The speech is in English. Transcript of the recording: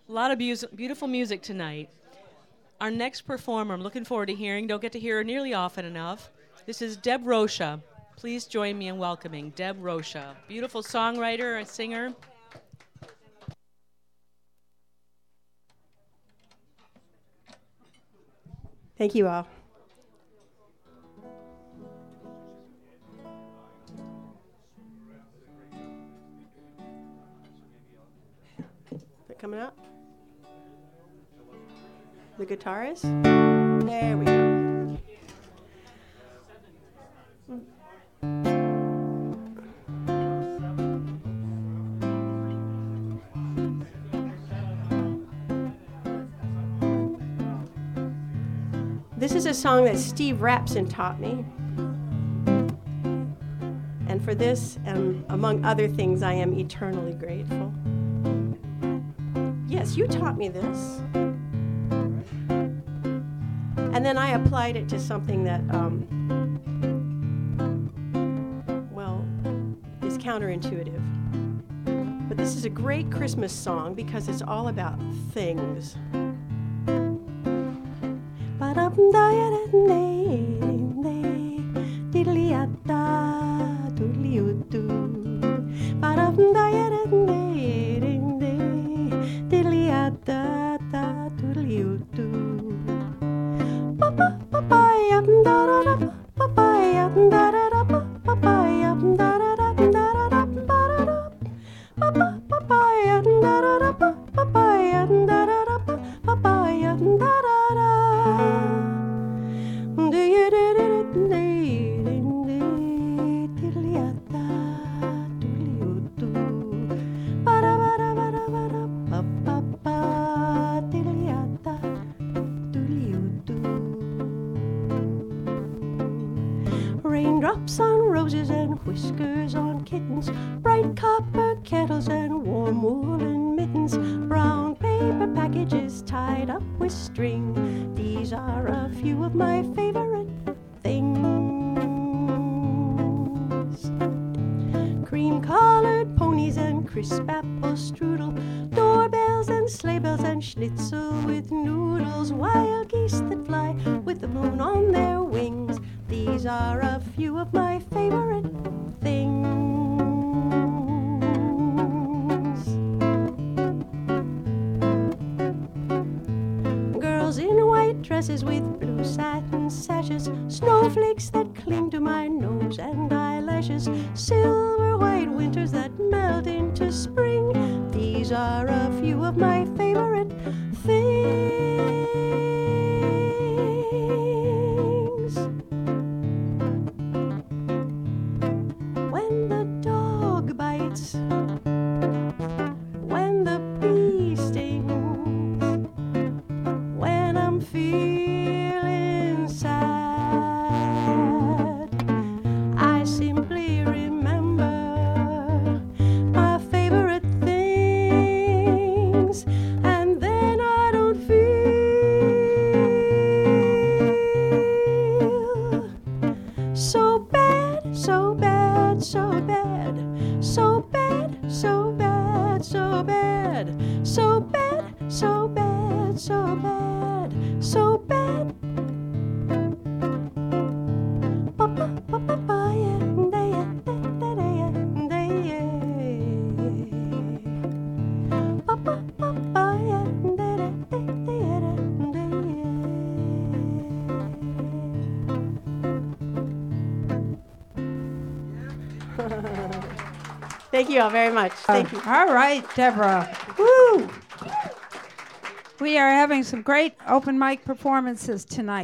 A lot of beautiful music tonight. Our next performer, I'm looking forward to hearing, don't get to hear her nearly often enough. This is Deb Rocha. Please join me in welcoming Deb Rocha. Beautiful songwriter, a singer. Thank you all. Is it coming up? The guitar is? There we go. This is a song that Steve Rapson taught me. And for this, and among other things, I am eternally grateful. Yes, you taught me this. And then I applied it to something that, is counterintuitive. But this is a great Christmas song because it's all about things. Raindrops on roses and whiskers on kittens, bright copper kettles and warm woolen mittens, brown paper packages tied up with string. These are a few of my favorite things. Cream-colored ponies and crisp apple strudel, doorbells and sleigh bells and schnitzel with noodles, wild geese that fly with the moon on their wings. These are a few of my favorite things. Girls in white dresses with blue satin sashes, snowflakes that cling to my nose and eyelashes, silver white winters that melt into spring. These are a few of my favorite things. When the bee stings, when I'm feeling sad, I simply remember my favorite things, and then I don't feel so bad, so bad, so bad, so bad, so bad, so bad, so bad, so bad, so bad, so bad. Thank you all very much. Thank you. All right, Deborah. Woo! We are having some great open mic performances tonight.